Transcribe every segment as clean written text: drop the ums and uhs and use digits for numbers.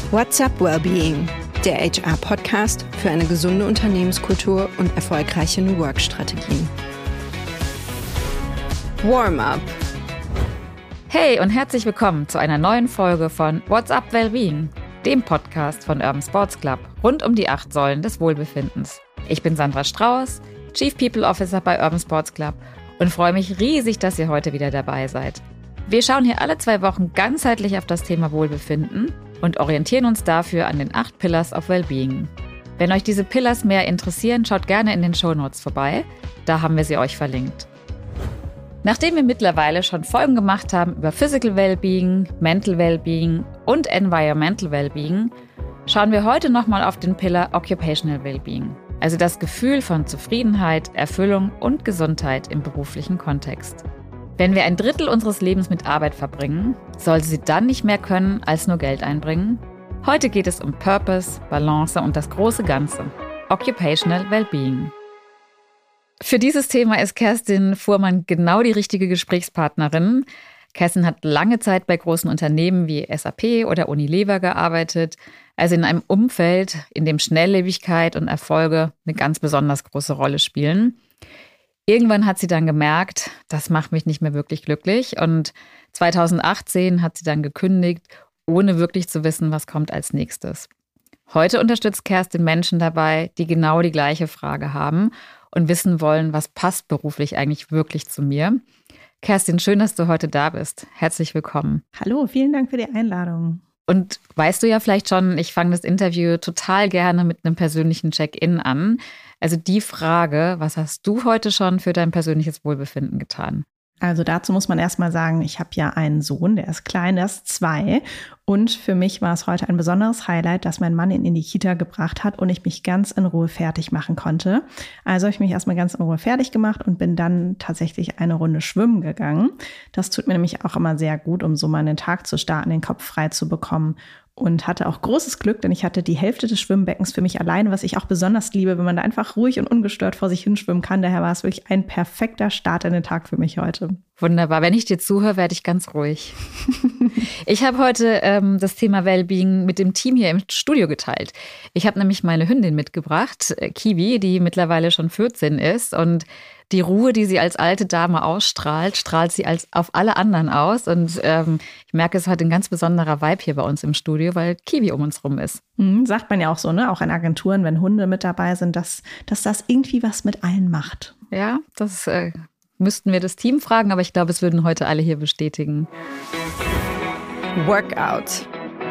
What's Up Wellbeing, der HR-Podcast für eine gesunde Unternehmenskultur und erfolgreiche New Work-Strategien. Warm-up. Hey und herzlich willkommen zu einer neuen Folge von What's Up Wellbeing, dem Podcast von Urban Sports Club rund um die 8 Säulen des Wohlbefindens. Ich bin Sandra Strauß, Chief People Officer bei Urban Sports Club und freue mich riesig, dass ihr heute wieder dabei seid. Wir schauen hier alle 2 Wochen ganzheitlich auf das Thema Wohlbefinden und orientieren uns dafür an den 8 Pillars of Wellbeing. Wenn euch diese Pillars mehr interessieren, schaut gerne in den Shownotes vorbei, da haben wir sie euch verlinkt. Nachdem wir mittlerweile schon Folgen gemacht haben über Physical Wellbeing, Mental Wellbeing und Environmental Wellbeing, schauen wir heute nochmal auf den Pillar Occupational Wellbeing, also das Gefühl von Zufriedenheit, Erfüllung und Gesundheit im beruflichen Kontext. Wenn wir 1/3 unseres Lebens mit Arbeit verbringen, sollte sie dann nicht mehr können, als nur Geld einbringen? Heute geht es um Purpose, Balance und das große Ganze. Occupational Wellbeing. Für dieses Thema ist Kerstin Fuhrmann genau die richtige Gesprächspartnerin. Kerstin hat lange Zeit bei großen Unternehmen wie SAP oder Unilever gearbeitet, also in einem Umfeld, in dem Schnelllebigkeit und Erfolge eine ganz besonders große Rolle spielen. Irgendwann hat sie dann gemerkt, das macht mich nicht mehr wirklich glücklich, und 2018 hat sie dann gekündigt, ohne wirklich zu wissen, was kommt als nächstes. Heute unterstützt Kerstin Menschen dabei, die genau die gleiche Frage haben und wissen wollen, was passt beruflich eigentlich wirklich zu mir. Kerstin, schön, dass du heute da bist. Herzlich willkommen. Hallo, vielen Dank für die Einladung. Und weißt du ja vielleicht schon, ich fange das Interview total gerne mit einem persönlichen Check-in an. Also die Frage, was hast du heute schon für dein persönliches Wohlbefinden getan? Also dazu muss man erstmal sagen, ich habe ja einen Sohn, der ist klein, der ist 2. Und für mich war es heute ein besonderes Highlight, dass mein Mann ihn in die Kita gebracht hat und ich mich ganz in Ruhe fertig machen konnte. Also habe ich mich erstmal ganz in Ruhe fertig gemacht und bin dann tatsächlich eine Runde schwimmen gegangen. Das tut mir nämlich auch immer sehr gut, um so mal einen Tag zu starten, den Kopf frei zu bekommen. Und hatte auch großes Glück, denn ich hatte die Hälfte des Schwimmbeckens für mich alleine, was ich auch besonders liebe, wenn man da einfach ruhig und ungestört vor sich hinschwimmen kann. Daher war es wirklich ein perfekter Start in den Tag für mich heute. Wunderbar. Wenn ich dir zuhöre, werde ich ganz ruhig. Ich habe heute das Thema Wellbeing mit dem Team hier im Studio geteilt. Ich habe nämlich meine Hündin mitgebracht, Kiwi, die mittlerweile schon 14 ist, und die Ruhe, die sie als alte Dame ausstrahlt, strahlt sie auf alle anderen aus. Und ich merke, es ist heute ein ganz besonderer Vibe hier bei uns im Studio, weil Kiwi um uns rum ist. Sagt man ja auch so, ne? Auch in Agenturen, wenn Hunde mit dabei sind, dass das irgendwie was mit allen macht. Ja, das müssten wir das Team fragen, aber ich glaube, es würden heute alle hier bestätigen. Workout.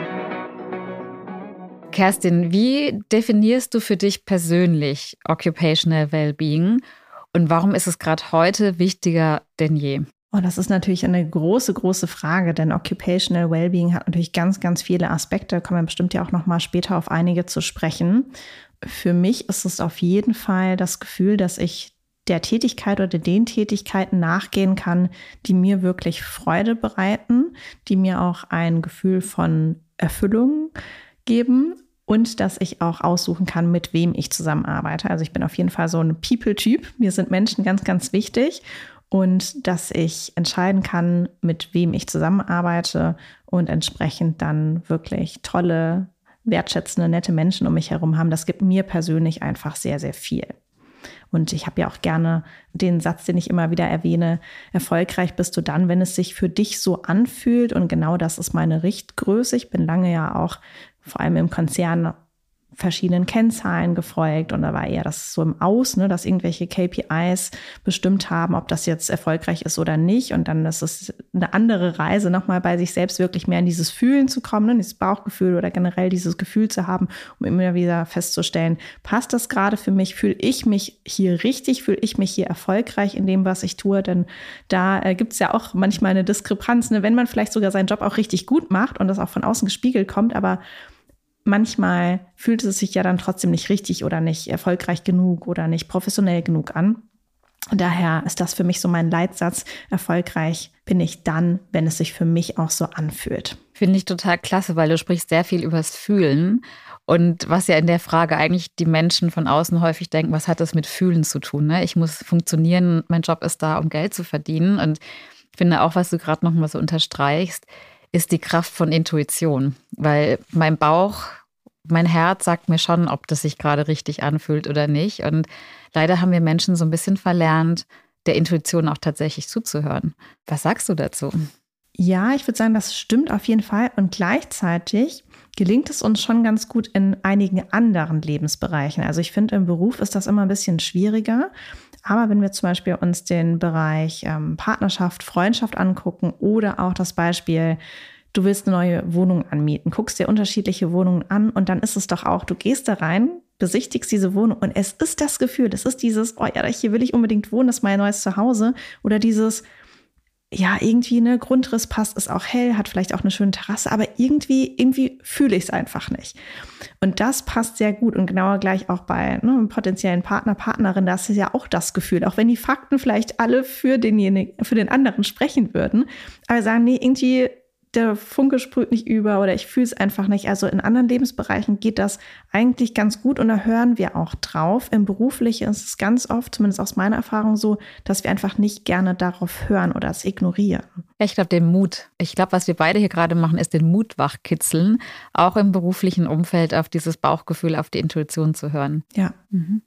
Kerstin, wie definierst du für dich persönlich Occupational Wellbeing? Und warum ist es gerade heute wichtiger denn je? Oh, das ist natürlich eine große, große Frage, denn Occupational Wellbeing hat natürlich ganz, ganz viele Aspekte. Da kommen wir bestimmt ja auch noch mal später auf einige zu sprechen. Für mich ist es auf jeden Fall das Gefühl, dass ich der Tätigkeit oder den Tätigkeiten nachgehen kann, die mir wirklich Freude bereiten, die mir auch ein Gefühl von Erfüllung geben. Und dass ich auch aussuchen kann, mit wem ich zusammenarbeite. Also ich bin auf jeden Fall so ein People-Typ. Mir sind Menschen ganz, ganz wichtig. Und dass ich entscheiden kann, mit wem ich zusammenarbeite und entsprechend dann wirklich tolle, wertschätzende, nette Menschen um mich herum haben, das gibt mir persönlich einfach sehr, sehr viel. Und ich habe ja auch gerne den Satz, den ich immer wieder erwähne: Erfolgreich bist du dann, wenn es sich für dich so anfühlt. Und genau das ist meine Richtgröße. Ich bin lange ja auch vor allem im Konzern verschiedenen Kennzahlen gefolgt, und da war eher das so im Aus, ne, dass irgendwelche KPIs bestimmt haben, ob das jetzt erfolgreich ist oder nicht, und dann ist es eine andere Reise, nochmal bei sich selbst wirklich mehr in dieses Fühlen zu kommen, ne, dieses Bauchgefühl oder generell dieses Gefühl zu haben, um immer wieder festzustellen, passt das gerade für mich, fühle ich mich hier richtig, fühle ich mich hier erfolgreich in dem, was ich tue, denn da gibt es ja auch manchmal eine Diskrepanz, ne, wenn man vielleicht sogar seinen Job auch richtig gut macht und das auch von außen gespiegelt kommt, aber manchmal fühlt es sich ja dann trotzdem nicht richtig oder nicht erfolgreich genug oder nicht professionell genug an. Und daher ist das für mich so mein Leitsatz: Erfolgreich bin ich dann, wenn es sich für mich auch so anfühlt. Finde ich total klasse, weil du sprichst sehr viel übers Fühlen. Und was ja in der Frage eigentlich die Menschen von außen häufig denken, was hat das mit Fühlen zu tun? Ne? Ich muss funktionieren, mein Job ist da, um Geld zu verdienen. Und ich finde auch, was du gerade noch mal so unterstreichst, ist die Kraft von Intuition, weil mein Bauch, mein Herz sagt mir schon, ob das sich gerade richtig anfühlt oder nicht. Und leider haben wir Menschen so ein bisschen verlernt, der Intuition auch tatsächlich zuzuhören. Was sagst du dazu? Ja, ich würde sagen, das stimmt auf jeden Fall. Und gleichzeitig gelingt es uns schon ganz gut in einigen anderen Lebensbereichen. Also ich finde, im Beruf ist das immer ein bisschen schwieriger. Aber wenn wir zum Beispiel uns den Bereich Partnerschaft, Freundschaft angucken oder auch das Beispiel, du willst eine neue Wohnung anmieten, guckst dir unterschiedliche Wohnungen an und dann ist es doch auch, du gehst da rein, besichtigst diese Wohnung und es ist das Gefühl, das ist dieses, oh ja, hier will ich unbedingt wohnen, das ist mein neues Zuhause oder dieses, ja, irgendwie, ne, Grundriss passt, ist auch hell, hat vielleicht auch eine schöne Terrasse, aber irgendwie fühle ich es einfach nicht. Und das passt sehr gut und genauer gleich auch bei einem potenziellen Partner, Partnerin, das ist ja auch das Gefühl, auch wenn die Fakten vielleicht alle für den anderen sprechen würden, aber sagen, nee, irgendwie der Funke sprüht nicht über oder ich fühle es einfach nicht. Also in anderen Lebensbereichen geht das eigentlich ganz gut und da hören wir auch drauf. Im Beruflichen ist es ganz oft, zumindest aus meiner Erfahrung so, dass wir einfach nicht gerne darauf hören oder es ignorieren. Ja, ich glaube, den Mut. Ich glaube, was wir beide hier gerade machen, ist den Mut wachkitzeln, auch im beruflichen Umfeld auf dieses Bauchgefühl, auf die Intuition zu hören. Ja. Mhm.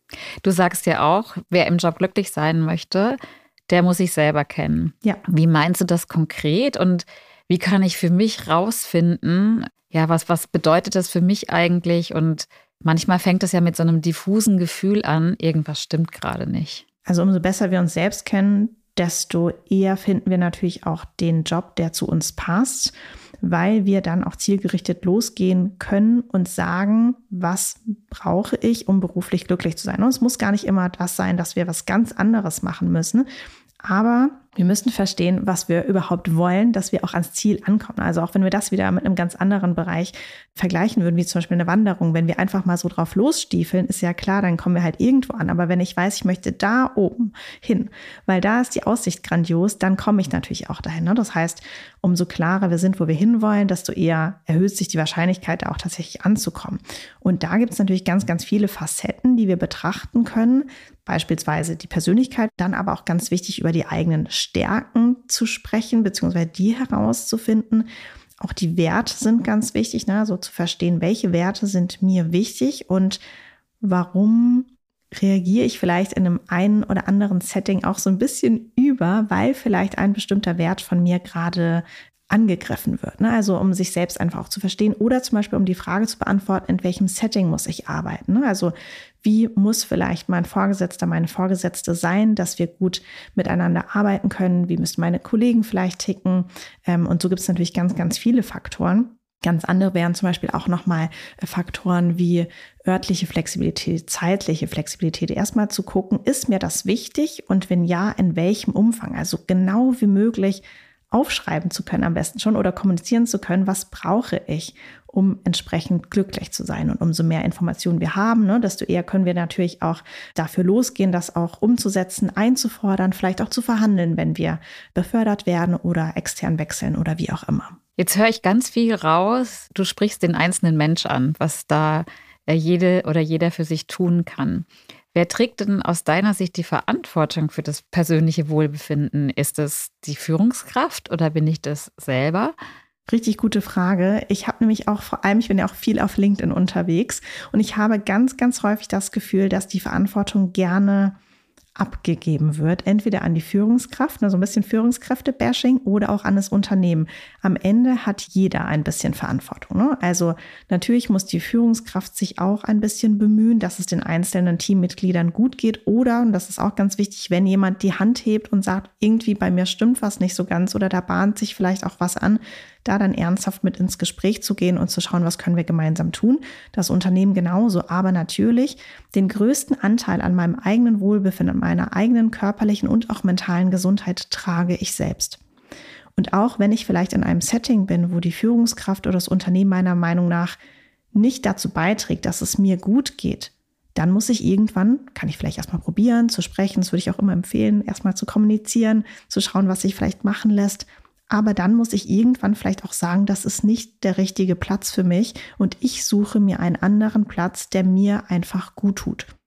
Du sagst ja auch, wer im Job glücklich sein möchte, der muss sich selber kennen. Ja. Wie meinst du das konkret und wie kann ich für mich rausfinden, ja, was bedeutet das für mich eigentlich? Und manchmal fängt es ja mit so einem diffusen Gefühl an, irgendwas stimmt gerade nicht. Also umso besser wir uns selbst kennen, desto eher finden wir natürlich auch den Job, der zu uns passt, weil wir dann auch zielgerichtet losgehen können und sagen, was brauche ich, um beruflich glücklich zu sein. Und es muss gar nicht immer das sein, dass wir was ganz anderes machen müssen, aber wir müssen verstehen, was wir überhaupt wollen, dass wir auch ans Ziel ankommen. Also auch wenn wir das wieder mit einem ganz anderen Bereich vergleichen würden, wie zum Beispiel eine Wanderung, wenn wir einfach mal so drauf losstiefeln, ist ja klar, dann kommen wir halt irgendwo an. Aber wenn ich weiß, ich möchte da oben hin, weil da ist die Aussicht grandios, dann komme ich natürlich auch dahin. Ne? Das heißt, umso klarer wir sind, wo wir hinwollen, desto eher erhöht sich die Wahrscheinlichkeit, auch tatsächlich anzukommen. Und da gibt es natürlich ganz, ganz viele Facetten, die wir betrachten können. Beispielsweise die Persönlichkeit, dann aber auch ganz wichtig, über die eigenen Stärken zu sprechen, beziehungsweise die herauszufinden. Auch die Werte sind ganz wichtig, ne? So zu verstehen, welche Werte sind mir wichtig und warum reagiere ich vielleicht in einem einen oder anderen Setting auch so ein bisschen über, weil vielleicht ein bestimmter Wert von mir gerade angegriffen wird. Ne? Also um sich selbst einfach auch zu verstehen oder zum Beispiel um die Frage zu beantworten, in welchem Setting muss ich arbeiten. Ne? Also wie muss vielleicht mein Vorgesetzter, meine Vorgesetzte sein, dass wir gut miteinander arbeiten können? Wie müssen meine Kollegen vielleicht ticken? Und so gibt es natürlich ganz, ganz viele Faktoren. Ganz andere wären zum Beispiel auch nochmal Faktoren wie örtliche Flexibilität, zeitliche Flexibilität. Erstmal zu gucken, ist mir das wichtig und wenn ja, in welchem Umfang? Also genau wie möglich aufschreiben zu können am besten schon oder kommunizieren zu können, was brauche ich, um entsprechend glücklich zu sein. Und umso mehr Informationen wir haben, ne, desto eher können wir natürlich auch dafür losgehen, das auch umzusetzen, einzufordern, vielleicht auch zu verhandeln, wenn wir befördert werden oder extern wechseln oder wie auch immer. Jetzt höre ich ganz viel raus. Du sprichst den einzelnen Mensch an, was da jede oder jeder für sich tun kann. Wer trägt denn aus deiner Sicht die Verantwortung für das persönliche Wohlbefinden? Ist es die Führungskraft oder bin ich das selber? Richtig gute Frage. Ich habe nämlich auch ich bin ja auch viel auf LinkedIn unterwegs und ich habe ganz, ganz häufig das Gefühl, dass die Verantwortung gerne abgegeben wird, entweder an die Führungskraft, so ein bisschen Führungskräfte-Bashing oder auch an das Unternehmen. Am Ende hat jeder ein bisschen Verantwortung. Ne? Also natürlich muss die Führungskraft sich auch ein bisschen bemühen, dass es den einzelnen Teammitgliedern gut geht oder, und das ist auch ganz wichtig, wenn jemand die Hand hebt und sagt, irgendwie bei mir stimmt was nicht so ganz oder da bahnt sich vielleicht auch was an, da dann ernsthaft mit ins Gespräch zu gehen und zu schauen, was können wir gemeinsam tun. Das Unternehmen genauso, aber natürlich den größten Anteil an meinem eigenen Wohlbefinden, an meiner eigenen körperlichen und auch mentalen Gesundheit trage ich selbst. Und auch wenn ich vielleicht in einem Setting bin, wo die Führungskraft oder das Unternehmen meiner Meinung nach nicht dazu beiträgt, dass es mir gut geht, dann muss ich irgendwann, kann ich vielleicht erstmal probieren zu sprechen, das würde ich auch immer empfehlen, erstmal zu kommunizieren, zu schauen, was sich vielleicht machen lässt. Aber dann muss ich irgendwann vielleicht auch sagen, das ist nicht der richtige Platz für mich und ich suche mir einen anderen Platz, der mir einfach gut tut.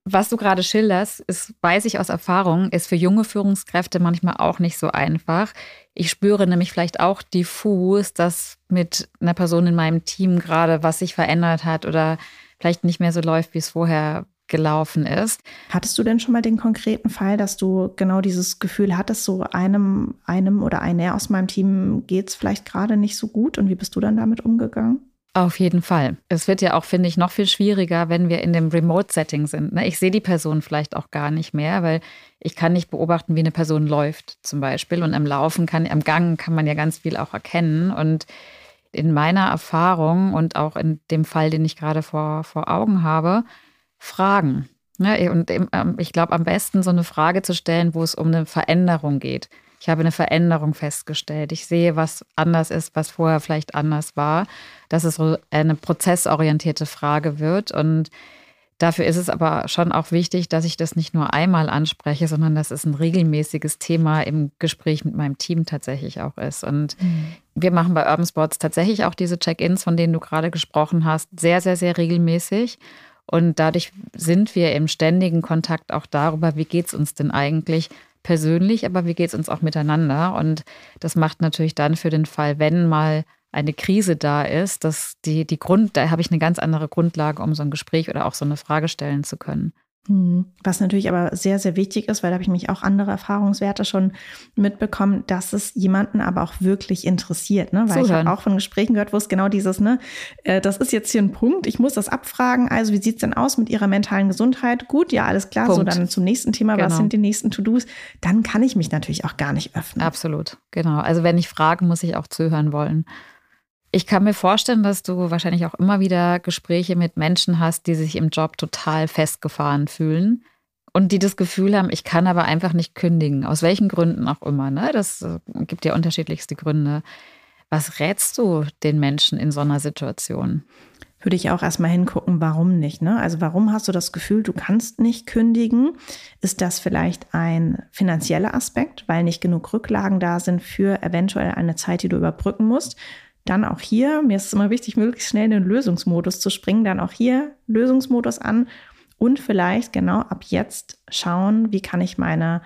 Was du gerade schilderst, ist, weiß ich aus Erfahrung, ist für junge Führungskräfte manchmal auch nicht so einfach. Ich spüre nämlich vielleicht auch diffus, dass mit einer Person in meinem Team gerade was sich verändert hat oder vielleicht nicht mehr so läuft, wie es vorher gelaufen ist. Hattest du denn schon mal den konkreten Fall, dass du genau dieses Gefühl hattest, so einem oder einer aus meinem Team geht es vielleicht gerade nicht so gut, und wie bist du dann damit umgegangen? Auf jeden Fall. Es wird ja auch, finde ich, noch viel schwieriger, wenn wir in dem Remote-Setting sind. Ich sehe die Person vielleicht auch gar nicht mehr, weil ich kann nicht beobachten, wie eine Person läuft zum Beispiel. Und am Gang kann man ja ganz viel auch erkennen. Und in meiner Erfahrung und auch in dem Fall, den ich gerade vor Augen habe, Fragen. Und ich glaube, am besten so eine Frage zu stellen, wo es um eine Veränderung geht. Ich habe eine Veränderung festgestellt. Ich sehe, was anders ist, was vorher vielleicht anders war. Dass es so eine prozessorientierte Frage wird. Und dafür ist es aber schon auch wichtig, dass ich das nicht nur einmal anspreche, sondern dass es ein regelmäßiges Thema im Gespräch mit meinem Team tatsächlich auch ist. Und wir machen bei Urban Sports tatsächlich auch diese Check-ins, von denen du gerade gesprochen hast, sehr, sehr, sehr regelmäßig. Und dadurch sind wir im ständigen Kontakt auch darüber, wie geht es uns denn eigentlich persönlich, aber wie geht es uns auch miteinander. Und das macht natürlich dann für den Fall, wenn mal eine Krise da ist, dass da habe ich eine ganz andere Grundlage, um so ein Gespräch oder auch so eine Frage stellen zu können. Was natürlich aber sehr, sehr wichtig ist, weil da habe ich mich auch andere Erfahrungswerte schon mitbekommen, dass es jemanden aber auch wirklich interessiert. Ne? Weil ich habe auch von Gesprächen gehört, wo es genau dieses, das ist jetzt hier ein Punkt, ich muss das abfragen. Also wie sieht es denn aus mit Ihrer mentalen Gesundheit? Gut, ja, alles klar. Punkt. So, dann zum nächsten Thema, genau. Was sind die nächsten To-Dos? Dann kann ich mich natürlich auch gar nicht öffnen. Absolut, genau. Also wenn ich frage, muss ich auch zuhören wollen. Ich kann mir vorstellen, dass du wahrscheinlich auch immer wieder Gespräche mit Menschen hast, die sich im Job total festgefahren fühlen und die das Gefühl haben, ich kann aber einfach nicht kündigen, aus welchen Gründen auch immer. Ne? Das gibt ja unterschiedlichste Gründe. Was rätst du den Menschen in so einer Situation? Würde ich auch erstmal hingucken, warum nicht. Ne? Also warum hast du das Gefühl, du kannst nicht kündigen? Ist das vielleicht ein finanzieller Aspekt, weil nicht genug Rücklagen da sind für eventuell eine Zeit, die du überbrücken musst? Dann auch hier, mir ist es immer wichtig, möglichst schnell in den Lösungsmodus zu springen, dann auch hier Lösungsmodus an und vielleicht genau ab jetzt schauen, wie kann ich meine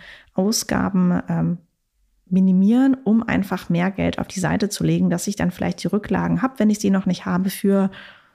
Ausgaben minimieren, um einfach mehr Geld auf die Seite zu legen, dass ich dann vielleicht die Rücklagen habe, wenn ich sie noch nicht habe, für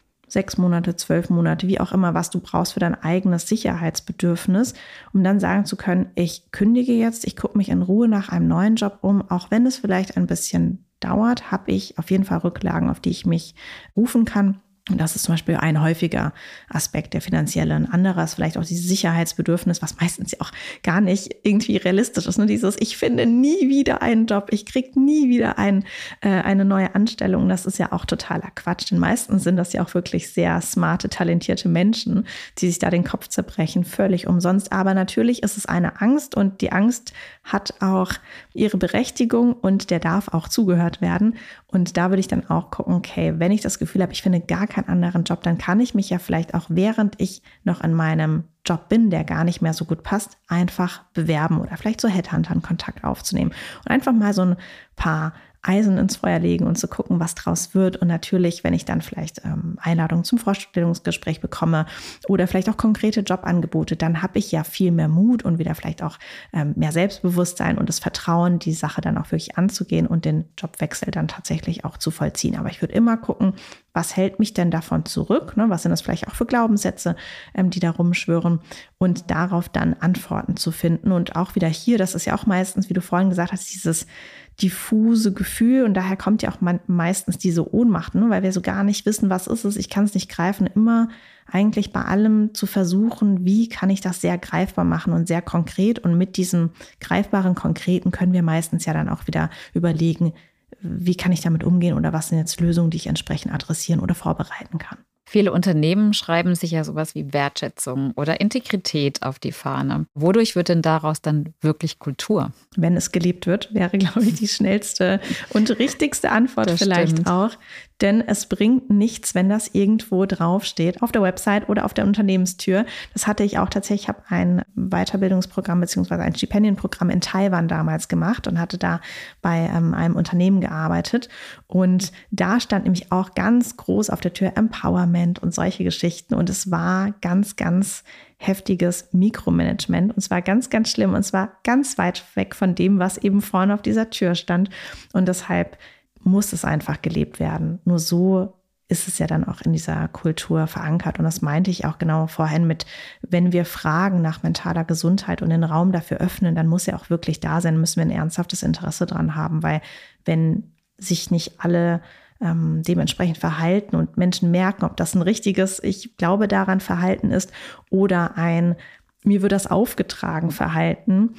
6 Monate, 12 Monate, wie auch immer, was du brauchst für dein eigenes Sicherheitsbedürfnis, um dann sagen zu können, ich kündige jetzt, ich gucke mich in Ruhe nach einem neuen Job um, auch wenn es vielleicht ein bisschen dauert, habe ich auf jeden Fall Rücklagen, auf die ich mich rufen kann. Und das ist zum Beispiel ein häufiger Aspekt, der finanzielle. Ein anderer ist vielleicht auch dieses Sicherheitsbedürfnis, was meistens ja auch gar nicht irgendwie realistisch ist. Ne? Dieses, ich finde nie wieder einen Job, ich kriege nie wieder eine neue Anstellung. Das ist ja auch totaler Quatsch. Denn meistens sind das ja auch wirklich sehr smarte, talentierte Menschen, die sich da den Kopf zerbrechen, völlig umsonst. Aber natürlich ist es eine Angst und die Angst hat auch ihre Berechtigung und der darf auch zugehört werden. Und da würde ich dann auch gucken, okay, wenn ich das Gefühl habe, ich finde gar keinen anderen Job, dann kann ich mich ja vielleicht auch, während ich noch in meinem Job bin, der gar nicht mehr so gut passt, einfach bewerben oder vielleicht so Headhuntern Kontakt aufzunehmen und einfach mal so ein paar Eisen ins Feuer legen und zu gucken, was draus wird. Und natürlich, wenn ich dann vielleicht Einladungen zum Vorstellungsgespräch bekomme oder vielleicht auch konkrete Jobangebote, dann habe ich ja viel mehr Mut und wieder vielleicht auch mehr Selbstbewusstsein und das Vertrauen, die Sache dann auch wirklich anzugehen und den Jobwechsel dann tatsächlich auch zu vollziehen. Aber ich würde immer gucken, was hält mich denn davon zurück? Ne? Was sind das vielleicht auch für Glaubenssätze, die da rumschwirren? Und darauf dann Antworten zu finden. Und auch wieder hier, das ist ja auch meistens, wie du vorhin gesagt hast, dieses diffuse Gefühl. Und daher kommt ja auch meistens diese Ohnmacht, ne? Weil wir so gar nicht wissen, was ist es, ich kann es nicht greifen. Immer eigentlich bei allem zu versuchen, wie kann ich das sehr greifbar machen und sehr konkret. Und mit diesem greifbaren, konkreten können wir meistens ja dann auch wieder überlegen, wie kann ich damit umgehen oder was sind jetzt Lösungen, die ich entsprechend adressieren oder vorbereiten kann. Viele Unternehmen schreiben sich ja sowas wie Wertschätzung oder Integrität auf die Fahne. Wodurch wird denn daraus dann wirklich Kultur? Wenn es gelebt wird, wäre, glaube ich, die schnellste und richtigste Antwort das vielleicht stimmt. Auch. Denn es bringt nichts, wenn das irgendwo draufsteht, auf der Website oder auf der Unternehmenstür. Das hatte ich auch tatsächlich. Ich habe ein Weiterbildungsprogramm bzw. ein Stipendienprogramm in Taiwan damals gemacht und hatte da bei einem Unternehmen gearbeitet. Und da stand nämlich auch ganz groß auf der Tür Empowerment und solche Geschichten. Und es war ganz, ganz heftiges Mikromanagement. Und es war ganz, ganz schlimm. Und es war ganz weit weg von dem, was eben vorne auf dieser Tür stand. Und deshalb muss es einfach gelebt werden. Nur so ist es ja dann auch in dieser Kultur verankert. Und das meinte ich auch genau vorhin mit, wenn wir fragen nach mentaler Gesundheit und den Raum dafür öffnen, dann muss er auch wirklich da sein, müssen wir ein ernsthaftes Interesse dran haben. Weil wenn sich nicht alle dementsprechend verhalten und Menschen merken, ob das ein richtiges, ich glaube daran Verhalten ist oder ein, mir wird das aufgetragen Verhalten,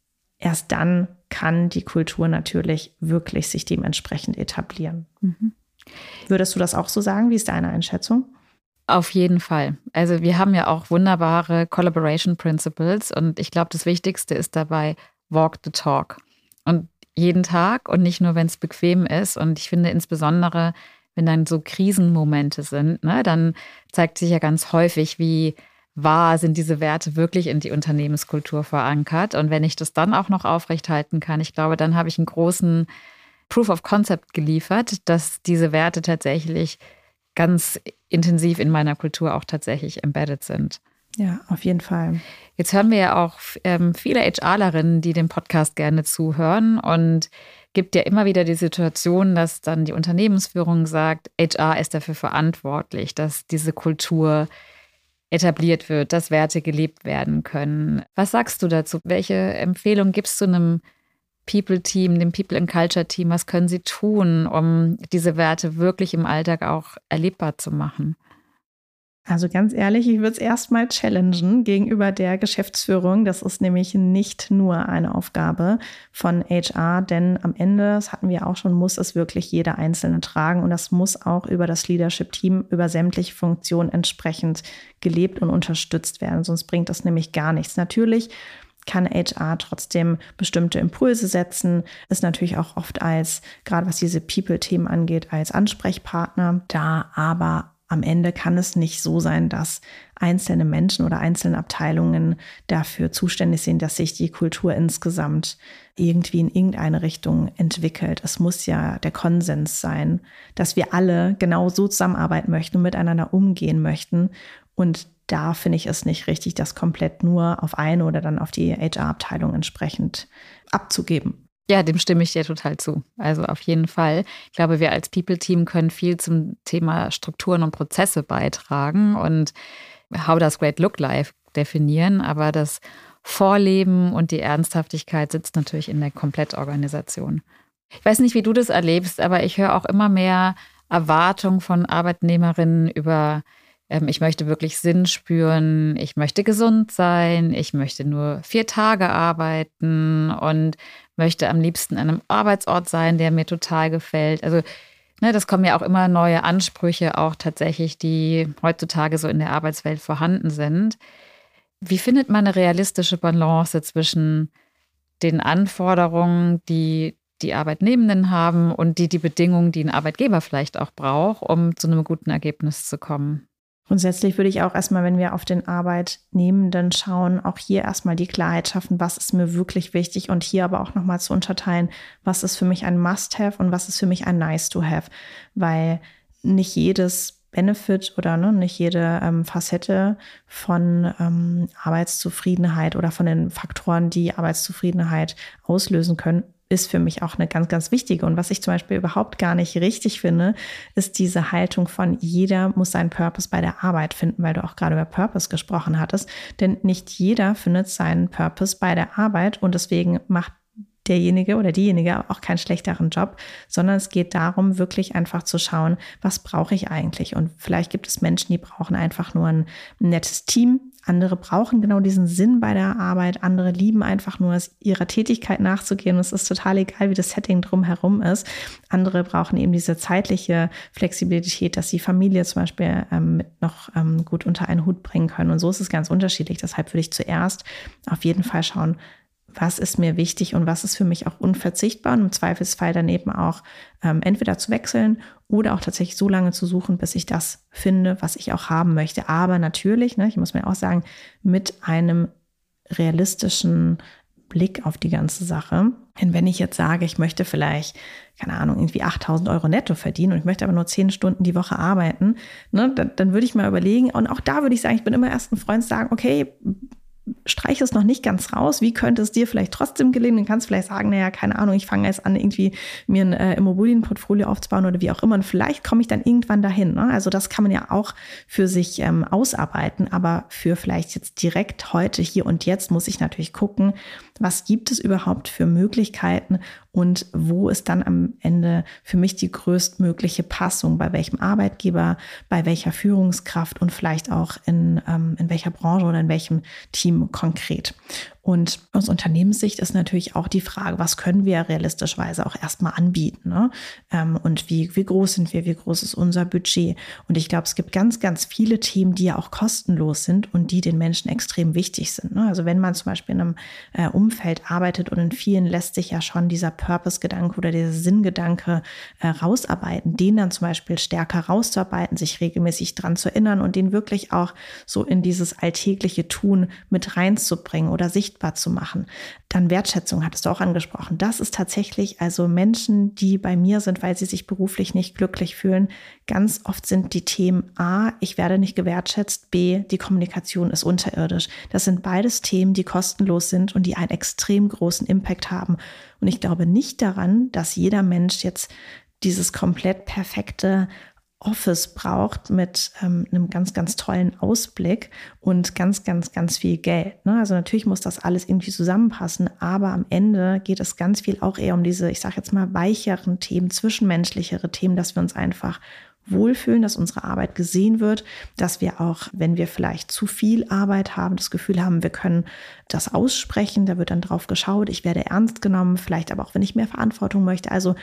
erst dann kann die Kultur natürlich wirklich sich dementsprechend etablieren. Mhm. Würdest du das auch so sagen? Wie ist deine Einschätzung? Auf jeden Fall. Also wir haben ja auch wunderbare Collaboration Principles und ich glaube, das Wichtigste ist dabei Walk the Talk. Und jeden Tag und nicht nur, wenn es bequem ist. Und ich finde insbesondere, wenn dann so Krisenmomente sind, ne, dann zeigt sich ja ganz häufig, wie wahr sind diese Werte wirklich in die Unternehmenskultur verankert. Und wenn ich das dann auch noch aufrechthalten kann, ich glaube, dann habe ich einen großen Proof of Concept geliefert, dass diese Werte tatsächlich ganz intensiv in meiner Kultur auch tatsächlich embedded sind. Ja, auf jeden Fall. Jetzt hören wir ja auch viele HRlerinnen, die dem Podcast gerne zuhören und gibt ja immer wieder die Situation, dass dann die Unternehmensführung sagt, HR ist dafür verantwortlich, dass diese Kultur etabliert wird, dass Werte gelebt werden können. Was sagst du dazu? Welche Empfehlung gibst du einem People-Team, dem People-and-Culture-Team? Was können sie tun, um diese Werte wirklich im Alltag auch erlebbar zu machen? Also ganz ehrlich, ich würde es erstmal challengen gegenüber der Geschäftsführung. Das ist nämlich nicht nur eine Aufgabe von HR, denn am Ende, das hatten wir auch schon, muss es wirklich jeder Einzelne tragen. Und das muss auch über das Leadership-Team, über sämtliche Funktionen entsprechend gelebt und unterstützt werden. Sonst bringt das nämlich gar nichts. Natürlich kann HR trotzdem bestimmte Impulse setzen, ist natürlich auch oft als, gerade was diese People-Themen angeht, als Ansprechpartner da, aber am Ende kann es nicht so sein, dass einzelne Menschen oder einzelne Abteilungen dafür zuständig sind, dass sich die Kultur insgesamt irgendwie in irgendeine Richtung entwickelt. Es muss ja der Konsens sein, dass wir alle genau so zusammenarbeiten möchten und miteinander umgehen möchten. Und da finde ich es nicht richtig, das komplett nur auf eine oder dann auf die HR-Abteilung entsprechend abzugeben. Ja, dem stimme ich dir total zu. Also auf jeden Fall. Ich glaube, wir als People-Team können viel zum Thema Strukturen und Prozesse beitragen und how does great look like definieren. Aber das Vorleben und die Ernsthaftigkeit sitzt natürlich in der Komplettorganisation. Ich weiß nicht, wie du das erlebst, aber ich höre auch immer mehr Erwartungen von Arbeitnehmerinnen über ich möchte wirklich Sinn spüren, ich möchte gesund sein, ich möchte nur 4 Tage arbeiten und möchte am liebsten an einem Arbeitsort sein, der mir total gefällt. Also das kommen ja auch immer neue Ansprüche, auch tatsächlich, die heutzutage so in der Arbeitswelt vorhanden sind. Wie findet man eine realistische Balance zwischen den Anforderungen, die die Arbeitnehmenden haben und die Bedingungen, die ein Arbeitgeber vielleicht auch braucht, um zu einem guten Ergebnis zu kommen? Grundsätzlich würde ich auch erstmal, wenn wir auf den Arbeitnehmenden schauen, auch hier erstmal die Klarheit schaffen, was ist mir wirklich wichtig und hier aber auch nochmal zu unterteilen, was ist für mich ein Must-Have und was ist für mich ein Nice-to-Have, weil nicht jedes Benefit oder nicht jede Facette von Arbeitszufriedenheit oder von den Faktoren, die Arbeitszufriedenheit auslösen können, ist für mich auch eine ganz, ganz wichtige. Und was ich zum Beispiel überhaupt gar nicht richtig finde, ist diese Haltung von jeder muss seinen Purpose bei der Arbeit finden, weil du auch gerade über Purpose gesprochen hattest. Denn nicht jeder findet seinen Purpose bei der Arbeit und deswegen macht derjenige oder diejenige auch keinen schlechteren Job, sondern es geht darum, wirklich einfach zu schauen, was brauche ich eigentlich? Und vielleicht gibt es Menschen, die brauchen einfach nur ein nettes Team. Andere brauchen genau diesen Sinn bei der Arbeit. Andere lieben einfach nur, ihrer Tätigkeit nachzugehen. Und es ist total egal, wie das Setting drumherum ist. Andere brauchen eben diese zeitliche Flexibilität, dass sie Familie zum Beispiel noch gut unter einen Hut bringen können. Und so ist es ganz unterschiedlich. Deshalb würde ich zuerst auf jeden Fall schauen, was ist mir wichtig und was ist für mich auch unverzichtbar und im Zweifelsfall daneben auch entweder zu wechseln oder auch tatsächlich so lange zu suchen, bis ich das finde, was ich auch haben möchte. Aber natürlich, ich muss mir auch sagen, mit einem realistischen Blick auf die ganze Sache. Denn wenn ich jetzt sage, ich möchte vielleicht, keine Ahnung, irgendwie 8.000 € netto verdienen und ich möchte aber nur 10 Stunden die Woche arbeiten, dann würde ich mal überlegen, und auch da würde ich sagen, ich bin immer erst ein Freund zu sagen, okay, streich es noch nicht ganz raus, wie könnte es dir vielleicht trotzdem gelingen? Du kannst vielleicht sagen, naja, keine Ahnung, ich fange jetzt an, irgendwie mir ein Immobilienportfolio aufzubauen oder wie auch immer und vielleicht komme ich dann irgendwann dahin. Also das kann man ja auch für sich ausarbeiten, aber für vielleicht jetzt direkt heute, hier und jetzt muss ich natürlich gucken, was gibt es überhaupt für Möglichkeiten und wo ist dann am Ende für mich die größtmögliche Passung, bei welchem Arbeitgeber, bei welcher Führungskraft und vielleicht auch in welcher Branche oder in welchem Team konkret. Und aus Unternehmenssicht ist natürlich auch die Frage, was können wir realistischerweise auch erstmal anbieten, und wie groß sind wir, wie groß ist unser Budget? Und ich glaube, es gibt ganz, ganz viele Themen, die ja auch kostenlos sind und die den Menschen extrem wichtig sind. Also wenn man zum Beispiel in einem Umfeld arbeitet und in vielen lässt sich ja schon dieser Purpose-Gedanke oder dieser Sinngedanke rausarbeiten, den dann zum Beispiel stärker rauszuarbeiten, sich regelmäßig dran zu erinnern und den wirklich auch so in dieses alltägliche Tun mit reinzubringen oder sichtbar zu machen. Dann Wertschätzung hattest du auch angesprochen. Das ist tatsächlich also Menschen, die bei mir sind, weil sie sich beruflich nicht glücklich fühlen. Ganz oft sind die Themen A, ich werde nicht gewertschätzt, B, die Kommunikation ist unterirdisch. Das sind beides Themen, die kostenlos sind und die einen extrem großen Impact haben. Und ich glaube nicht daran, dass jeder Mensch jetzt dieses komplett perfekte Office braucht mit einem ganz, ganz tollen Ausblick und ganz, ganz, ganz viel Geld. Also natürlich muss das alles irgendwie zusammenpassen, aber am Ende geht es ganz viel auch eher um diese, ich sage jetzt mal, weicheren Themen, zwischenmenschlichere Themen, dass wir uns einfach wohlfühlen, dass unsere Arbeit gesehen wird, dass wir auch, wenn wir vielleicht zu viel Arbeit haben, das Gefühl haben, wir können das aussprechen, da wird dann drauf geschaut, ich werde ernst genommen, vielleicht aber auch, wenn ich mehr Verantwortung möchte. Also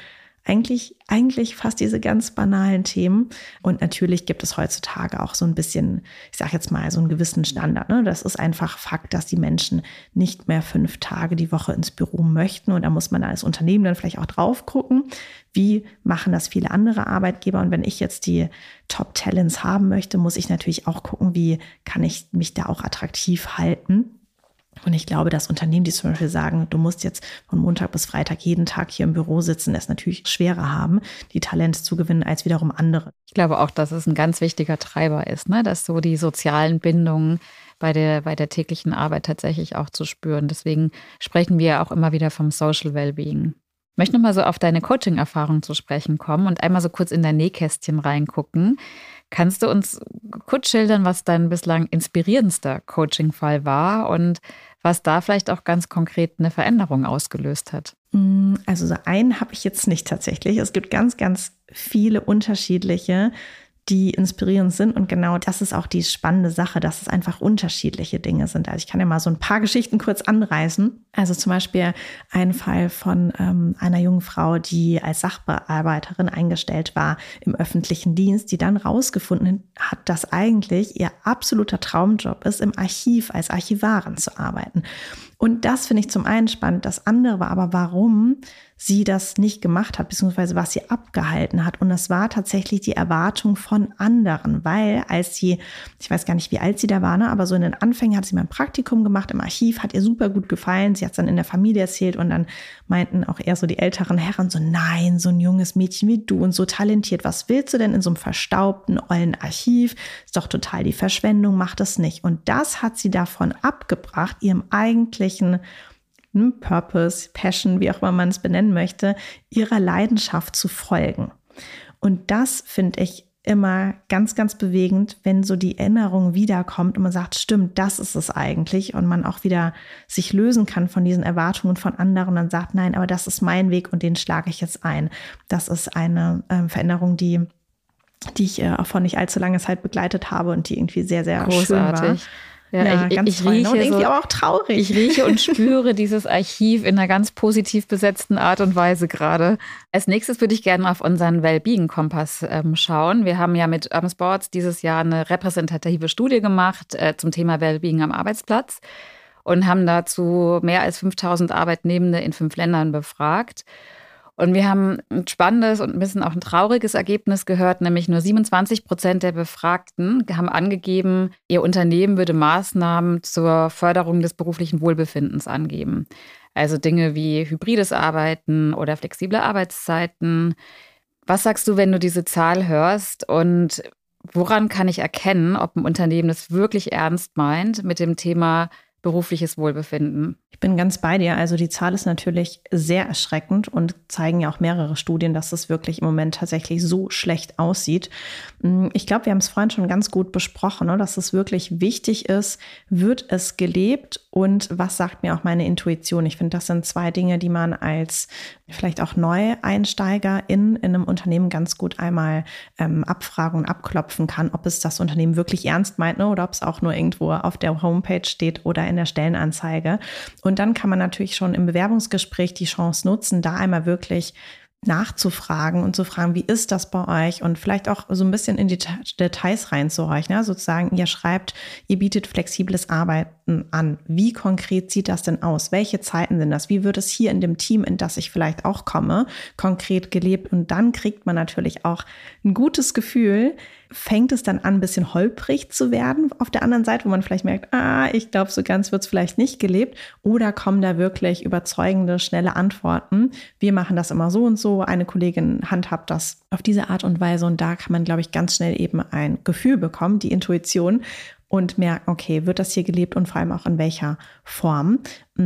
eigentlich fast diese ganz banalen Themen. Und natürlich gibt es heutzutage auch so ein bisschen, ich sage jetzt mal, so einen gewissen Standard. Das ist einfach Fakt, dass die Menschen nicht mehr 5 Tage die Woche ins Büro möchten. Und da muss man als Unternehmen dann vielleicht auch drauf gucken, wie machen das viele andere Arbeitgeber. Und wenn ich jetzt die Top-Talents haben möchte, muss ich natürlich auch gucken, wie kann ich mich da auch attraktiv halten. Und ich glaube, dass Unternehmen, die zum Beispiel sagen, du musst jetzt von Montag bis Freitag jeden Tag hier im Büro sitzen, es natürlich schwerer haben, die Talente zu gewinnen, als wiederum andere. Ich glaube auch, dass es ein ganz wichtiger Treiber ist, dass so die sozialen Bindungen bei der täglichen Arbeit tatsächlich auch zu spüren. Deswegen sprechen wir auch immer wieder vom Social Wellbeing. Ich möchte nochmal so auf deine Coaching-Erfahrung zu sprechen kommen und einmal so kurz in dein Nähkästchen reingucken. Kannst du uns kurz schildern, was dein bislang inspirierendster Coaching-Fall war und was da vielleicht auch ganz konkret eine Veränderung ausgelöst hat? Also so einen habe ich jetzt nicht tatsächlich. Es gibt ganz, ganz viele unterschiedliche, die inspirierend sind. Und genau das ist auch die spannende Sache, dass es einfach unterschiedliche Dinge sind. Also ich kann ja mal so ein paar Geschichten kurz anreißen. Also zum Beispiel ein Fall von einer jungen Frau, die als Sachbearbeiterin eingestellt war im öffentlichen Dienst, die dann rausgefunden hat, dass eigentlich ihr absoluter Traumjob ist, im Archiv als Archivarin zu arbeiten. Und das finde ich zum einen spannend. Das andere war aber, warum sie das nicht gemacht hat, beziehungsweise was sie abgehalten hat. Und das war tatsächlich die Erwartung von anderen, weil als sie, ich weiß gar nicht, wie alt sie da war, aber so in den Anfängen hat sie mal ein Praktikum gemacht im Archiv, hat ihr super gut gefallen. Sie hat es dann in der Familie erzählt und dann meinten auch eher so die älteren Herren so, nein, so ein junges Mädchen wie du und so talentiert, was willst du denn in so einem verstaubten, ollen Archiv? Ist doch total die Verschwendung, mach das nicht. Und das hat sie davon abgebracht, ihrem eigentlichen Purpose, Passion, wie auch immer man es benennen möchte, ihrer Leidenschaft zu folgen. Und das finde ich immer ganz, ganz bewegend, wenn so die Erinnerung wiederkommt und man sagt, stimmt, das ist es eigentlich und man auch wieder sich lösen kann von diesen Erwartungen von anderen und dann sagt, nein, aber das ist mein Weg und den schlage ich jetzt ein. Das ist eine Veränderung, die ich auch vor nicht allzu langer Zeit begleitet habe und die irgendwie sehr, sehr großartig schön war. Ja, ganz ich toll, rieche und irgendwie so, aber auch traurig. Ich rieche und spüre dieses Archiv in einer ganz positiv besetzten Art und Weise gerade. Als nächstes würde ich gerne auf unseren Wellbeing-Kompass schauen. Wir haben ja mit Urban Sports dieses Jahr eine repräsentative Studie gemacht zum Thema Wellbeing am Arbeitsplatz. und haben dazu mehr als 5.000 Arbeitnehmende in 5 Ländern befragt. Und wir haben ein spannendes und ein bisschen auch ein trauriges Ergebnis gehört, nämlich nur 27% der Befragten haben angegeben, ihr Unternehmen würde Maßnahmen zur Förderung des beruflichen Wohlbefindens angeben. Also Dinge wie hybrides Arbeiten oder flexible Arbeitszeiten. Was sagst du, wenn du diese Zahl hörst und woran kann ich erkennen, ob ein Unternehmen es wirklich ernst meint mit dem Thema berufliches Wohlbefinden? Ich bin ganz bei dir. Also die Zahl ist natürlich sehr erschreckend und zeigen ja auch mehrere Studien, dass es wirklich im Moment tatsächlich so schlecht aussieht. Ich glaube, wir haben es vorhin schon ganz gut besprochen, dass es wirklich wichtig ist, wird es gelebt und was sagt mir auch meine Intuition? Ich finde, das sind 2 Dinge, die man als vielleicht auch Neueinsteiger in einem Unternehmen ganz gut einmal abfragen und abklopfen kann, ob es das Unternehmen wirklich ernst meint, oder ob es auch nur irgendwo auf der Homepage steht oder in der Stellenanzeige. Und dann kann man natürlich schon im Bewerbungsgespräch die Chance nutzen, da einmal wirklich nachzufragen und zu fragen, wie ist das bei euch? Und vielleicht auch so ein bisschen in die Details reinzuhorchen. Ja? Sozusagen, ihr schreibt, ihr bietet flexibles Arbeiten an. Wie konkret sieht das denn aus? Welche Zeiten sind das? Wie wird es hier in dem Team, in das ich vielleicht auch komme, konkret gelebt? Und dann kriegt man natürlich auch ein gutes Gefühl. Fängt es dann an, ein bisschen holprig zu werden auf der anderen Seite, wo man vielleicht merkt, ich glaube, so ganz wird es vielleicht nicht gelebt, oder kommen da wirklich überzeugende, schnelle Antworten? Wir machen das immer so und so, eine Kollegin handhabt das auf diese Art und Weise, und da kann man, glaube ich, ganz schnell eben ein Gefühl bekommen, die Intuition, und merken, okay, wird das hier gelebt und vor allem auch in welcher Form.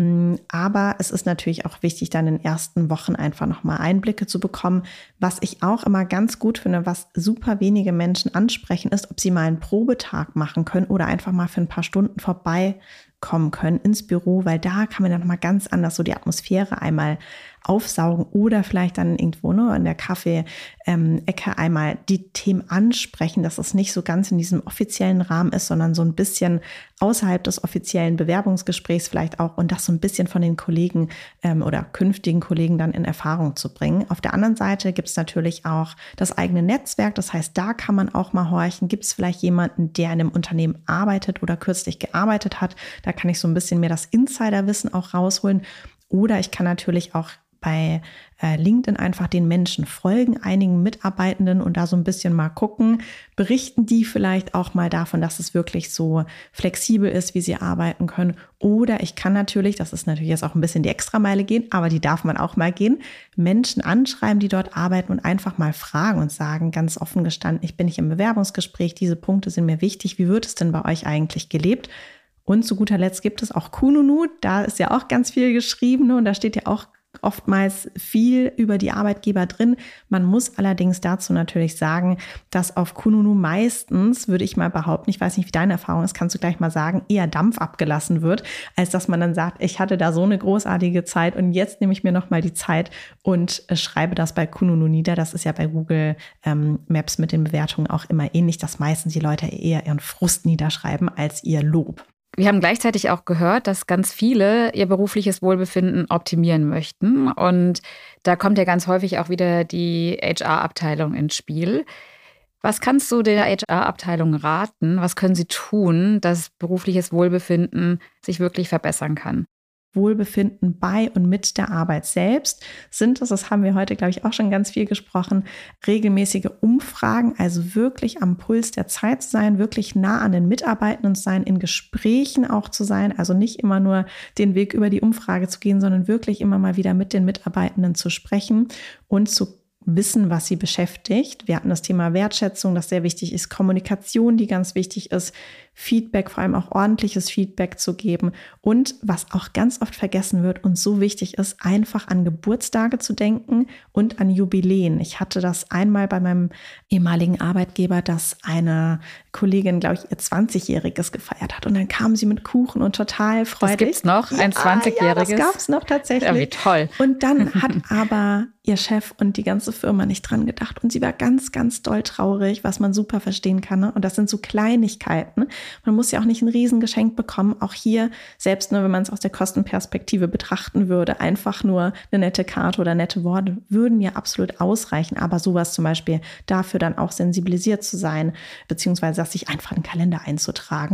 Aber es ist natürlich auch wichtig, dann in den ersten Wochen einfach nochmal Einblicke zu bekommen. Was ich auch immer ganz gut finde, was super wenige Menschen ansprechen, ist, ob sie mal einen Probetag machen können oder einfach mal für ein paar Stunden vorbeikommen können ins Büro, weil da kann man dann nochmal ganz anders so die Atmosphäre einmal aufsaugen oder vielleicht dann irgendwo in der Kaffee-Ecke einmal die Themen ansprechen, dass es nicht so ganz in diesem offiziellen Rahmen ist, sondern so ein bisschen außerhalb des offiziellen Bewerbungsgesprächs vielleicht auch, und das so ein bisschen von den Kollegen oder künftigen Kollegen dann in Erfahrung zu bringen. Auf der anderen Seite gibt es natürlich auch das eigene Netzwerk, das heißt, da kann man auch mal horchen, gibt es vielleicht jemanden, der in einem Unternehmen arbeitet oder kürzlich gearbeitet hat, da kann ich so ein bisschen mehr das Insiderwissen auch rausholen, oder ich kann natürlich auch bei LinkedIn einfach den Menschen folgen, einigen Mitarbeitenden, und da so ein bisschen mal gucken, berichten die vielleicht auch mal davon, dass es wirklich so flexibel ist, wie sie arbeiten können. Oder ich kann natürlich, das ist natürlich jetzt auch ein bisschen die Extrameile gehen, aber die darf man auch mal gehen, Menschen anschreiben, die dort arbeiten, und einfach mal fragen und sagen, ganz offen gestanden, ich bin nicht im Bewerbungsgespräch, diese Punkte sind mir wichtig, wie wird es denn bei euch eigentlich gelebt? Und zu guter Letzt gibt es auch Kununu, da ist ja auch ganz viel geschrieben, und da steht ja auch oftmals viel über die Arbeitgeber drin. Man muss allerdings dazu natürlich sagen, dass auf Kununu meistens, würde ich mal behaupten, ich weiß nicht, wie deine Erfahrung ist, kannst du gleich mal sagen, eher Dampf abgelassen wird, als dass man dann sagt, ich hatte da so eine großartige Zeit und jetzt nehme ich mir nochmal die Zeit und schreibe das bei Kununu nieder. Das ist ja bei Google Maps mit den Bewertungen auch immer ähnlich, dass meistens die Leute eher ihren Frust niederschreiben als ihr Lob. Wir haben gleichzeitig auch gehört, dass ganz viele ihr berufliches Wohlbefinden optimieren möchten. Und da kommt ja ganz häufig auch wieder die HR-Abteilung ins Spiel. Was kannst du der HR-Abteilung raten? Was können sie tun, dass berufliches Wohlbefinden sich wirklich verbessern kann? Wohlbefinden bei und mit der Arbeit selbst sind es, das haben wir heute, glaube ich, auch schon ganz viel gesprochen, regelmäßige Umfragen, also wirklich am Puls der Zeit zu sein, wirklich nah an den Mitarbeitenden zu sein, in Gesprächen auch zu sein, also nicht immer nur den Weg über die Umfrage zu gehen, sondern wirklich immer mal wieder mit den Mitarbeitenden zu sprechen und zu wissen, was sie beschäftigt. Wir hatten das Thema Wertschätzung, das sehr wichtig ist, Kommunikation, die ganz wichtig ist, Feedback, vor allem auch ordentliches Feedback zu geben, und was auch ganz oft vergessen wird und so wichtig ist, einfach an Geburtstage zu denken und an Jubiläen. Ich hatte das einmal bei meinem ehemaligen Arbeitgeber, dass eine Kollegin, glaube ich, ihr 20-Jähriges gefeiert hat, und dann kam sie mit Kuchen und total freudig. Das gibt's noch, ein 20-Jähriges? Ja, das gab's noch tatsächlich. Ja, wie toll. Und dann hat aber ihr Chef und die ganze Firma nicht dran gedacht, und sie war ganz, ganz doll traurig, was man super verstehen kann. Ne? Und das sind so Kleinigkeiten. Man muss ja auch nicht ein Riesengeschenk bekommen. Auch hier, selbst nur wenn man es aus der Kostenperspektive betrachten würde, einfach nur eine nette Karte oder nette Worte würden ja absolut ausreichen. Aber sowas zum Beispiel, dafür dann auch sensibilisiert zu sein, beziehungsweise das sich einfach in den Kalender einzutragen.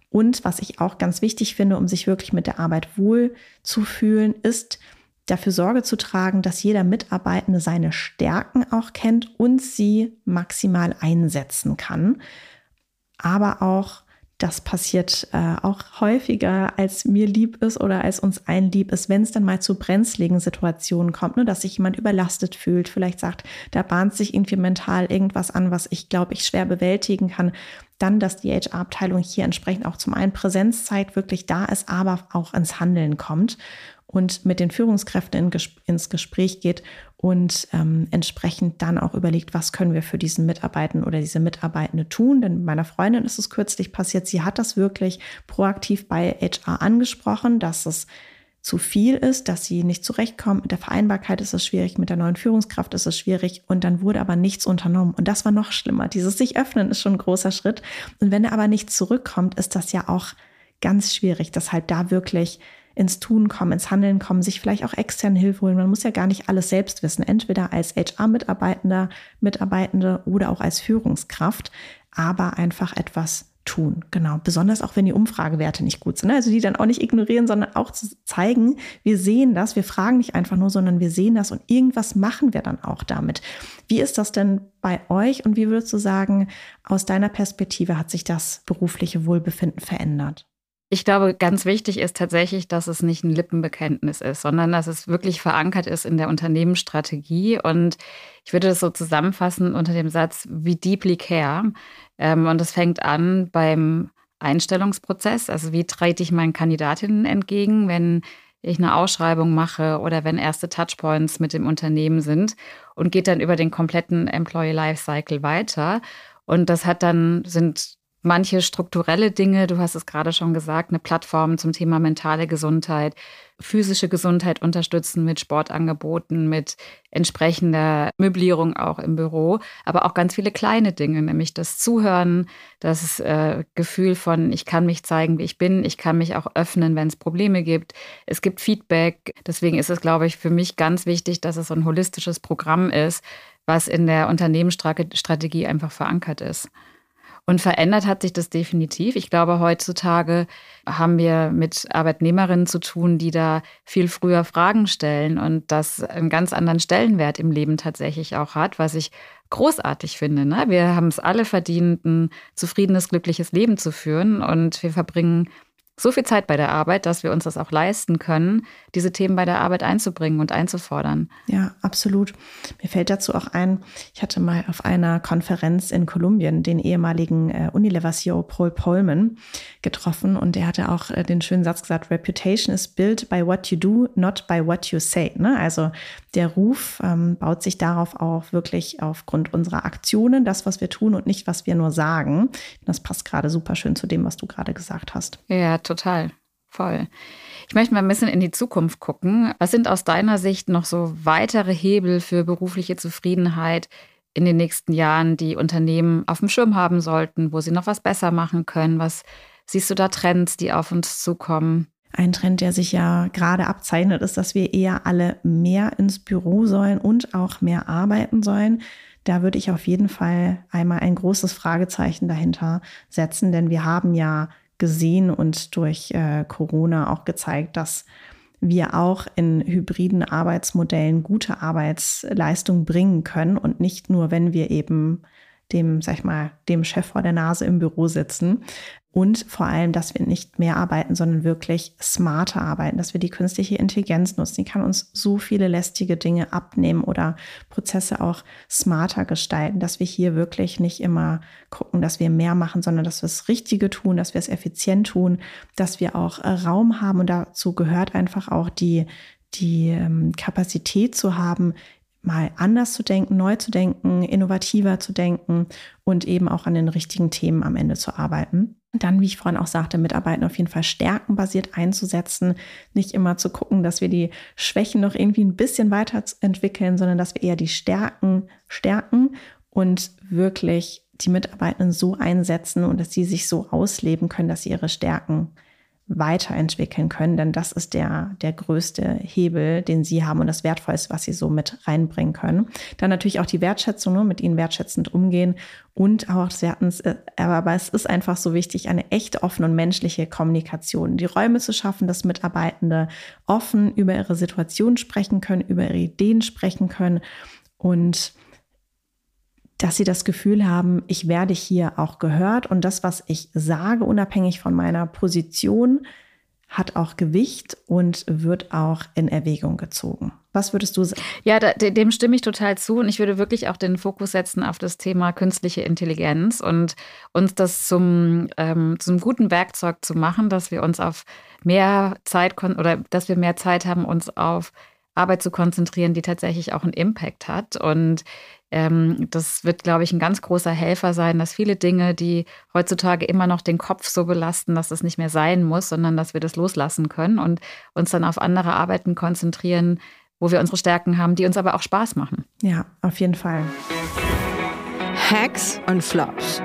Und was ich auch ganz wichtig finde, um sich wirklich mit der Arbeit wohl zu fühlen, ist dafür Sorge zu tragen, dass jeder Mitarbeitende seine Stärken auch kennt und sie maximal einsetzen kann. Aber auch, das passiert auch häufiger, als mir lieb ist oder als uns allen lieb ist, wenn es dann mal zu brenzligen Situationen kommt, ne, dass sich jemand überlastet fühlt, vielleicht sagt, da bahnt sich irgendwie mental irgendwas an, was ich glaube, ich schwer bewältigen kann, dann, dass die HR-Abteilung hier entsprechend auch zum einen Präsenzzeit wirklich da ist, aber auch ins Handeln kommt und mit den Führungskräften ins Gespräch geht und entsprechend dann auch überlegt, was können wir für diesen Mitarbeitenden oder diese Mitarbeitende tun. Denn meiner Freundin ist es kürzlich passiert, sie hat das wirklich proaktiv bei HR angesprochen, dass es zu viel ist, dass sie nicht zurechtkommt. Mit der Vereinbarkeit ist es schwierig, mit der neuen Führungskraft ist es schwierig und dann wurde aber nichts unternommen. Und das war noch schlimmer. Dieses sich öffnen ist schon ein großer Schritt. Und wenn er aber nicht zurückkommt, ist das ja auch ganz schwierig, dass halt da wirklich ins Tun kommen, ins Handeln kommen, sich vielleicht auch externe Hilfe holen. Man muss ja gar nicht alles selbst wissen, entweder als HR-Mitarbeitende oder auch als Führungskraft, aber einfach etwas tun. Genau, besonders auch wenn die Umfragewerte nicht gut sind. Also die dann auch nicht ignorieren, sondern auch zu zeigen, wir sehen das, wir fragen nicht einfach nur, sondern wir sehen das und irgendwas machen wir dann auch damit. Wie ist das denn bei euch und wie würdest du sagen, aus deiner Perspektive hat sich das berufliche Wohlbefinden verändert? Ich glaube, ganz wichtig ist tatsächlich, dass es nicht ein Lippenbekenntnis ist, sondern dass es wirklich verankert ist in der Unternehmensstrategie. Und ich würde das so zusammenfassen unter dem Satz, we deeply care. Und das fängt an beim Einstellungsprozess. Also wie trete ich meinen Kandidatinnen entgegen, wenn ich eine Ausschreibung mache oder wenn erste Touchpoints mit dem Unternehmen sind und geht dann über den kompletten Employee Lifecycle weiter. Und das sind manche strukturelle Dinge, du hast es gerade schon gesagt, eine Plattform zum Thema mentale Gesundheit, physische Gesundheit unterstützen mit Sportangeboten, mit entsprechender Möblierung auch im Büro, aber auch ganz viele kleine Dinge, nämlich das Zuhören, das Gefühl von, ich kann mich zeigen, wie ich bin, ich kann mich auch öffnen, wenn es Probleme gibt, es gibt Feedback. Deswegen ist es, glaube ich, für mich ganz wichtig, dass es so ein holistisches Programm ist, was in der Unternehmensstrategie einfach verankert ist. Und verändert hat sich das definitiv. Ich glaube, heutzutage haben wir mit Arbeitnehmerinnen zu tun, die da viel früher Fragen stellen und das einen ganz anderen Stellenwert im Leben tatsächlich auch hat, was ich großartig finde. Ne? Wir haben es alle verdient, ein zufriedenes, glückliches Leben zu führen und wir verbringen so viel Zeit bei der Arbeit, dass wir uns das auch leisten können, diese Themen bei der Arbeit einzubringen und einzufordern. Ja, absolut. Mir fällt dazu auch ein, ich hatte mal auf einer Konferenz in Kolumbien den ehemaligen Unilever-CEO Paul Polman getroffen und der hatte auch den schönen Satz gesagt, Reputation is built by what you do, not by what you say. Ne? Also der Ruf baut sich darauf auch wirklich aufgrund unserer Aktionen, das, was wir tun und nicht, was wir nur sagen. Das passt gerade super schön zu dem, was du gerade gesagt hast. Ja, total. Voll. Ich möchte mal ein bisschen in die Zukunft gucken. Was sind aus deiner Sicht noch so weitere Hebel für berufliche Zufriedenheit in den nächsten Jahren, die Unternehmen auf dem Schirm haben sollten, wo sie noch was besser machen können? Was siehst du da Trends, die auf uns zukommen? Ein Trend, der sich ja gerade abzeichnet, ist, dass wir eher alle mehr ins Büro sollen und auch mehr arbeiten sollen. Da würde ich auf jeden Fall einmal ein großes Fragezeichen dahinter setzen, denn wir haben ja gesehen und durch Corona auch gezeigt, dass wir auch in hybriden Arbeitsmodellen gute Arbeitsleistung bringen können und nicht nur, wenn wir eben dem Chef vor der Nase im Büro sitzen. Und vor allem, dass wir nicht mehr arbeiten, sondern wirklich smarter arbeiten, dass wir die künstliche Intelligenz nutzen. Die kann uns so viele lästige Dinge abnehmen oder Prozesse auch smarter gestalten, dass wir hier wirklich nicht immer gucken, dass wir mehr machen, sondern dass wir das Richtige tun, dass wir es effizient tun, dass wir auch Raum haben. Und dazu gehört einfach auch die Kapazität zu haben, mal anders zu denken, neu zu denken, innovativer zu denken und eben auch an den richtigen Themen am Ende zu arbeiten. Dann, wie ich vorhin auch sagte, Mitarbeiter auf jeden Fall stärkenbasiert einzusetzen, nicht immer zu gucken, dass wir die Schwächen noch irgendwie ein bisschen weiterentwickeln, sondern dass wir eher die Stärken stärken und wirklich die Mitarbeitenden so einsetzen und dass sie sich so ausleben können, dass sie ihre Stärken weiterentwickeln können, denn das ist der größte Hebel, den sie haben und das Wertvollste, was sie so mit reinbringen können. Dann natürlich auch die Wertschätzung, ne, mit ihnen wertschätzend umgehen und auch, aber es ist einfach so wichtig, eine echte, offene und menschliche Kommunikation, die Räume zu schaffen, dass Mitarbeitende offen über ihre Situation sprechen können, über ihre Ideen sprechen können und dass sie das Gefühl haben, ich werde hier auch gehört und das, was ich sage, unabhängig von meiner Position, hat auch Gewicht und wird auch in Erwägung gezogen. Was würdest du sagen? Ja, dem stimme ich total zu und ich würde wirklich auch den Fokus setzen auf das Thema künstliche Intelligenz und uns das zum guten Werkzeug zu machen, dass wir uns auf mehr Zeit dass wir mehr Zeit haben, uns auf Arbeit zu konzentrieren, die tatsächlich auch einen Impact hat. Und das wird, glaube ich, ein ganz großer Helfer sein, dass viele Dinge, die heutzutage immer noch den Kopf so belasten, dass es nicht mehr sein muss, sondern dass wir das loslassen können und uns dann auf andere Arbeiten konzentrieren, wo wir unsere Stärken haben, die uns aber auch Spaß machen. Ja, auf jeden Fall. Hacks und Flops.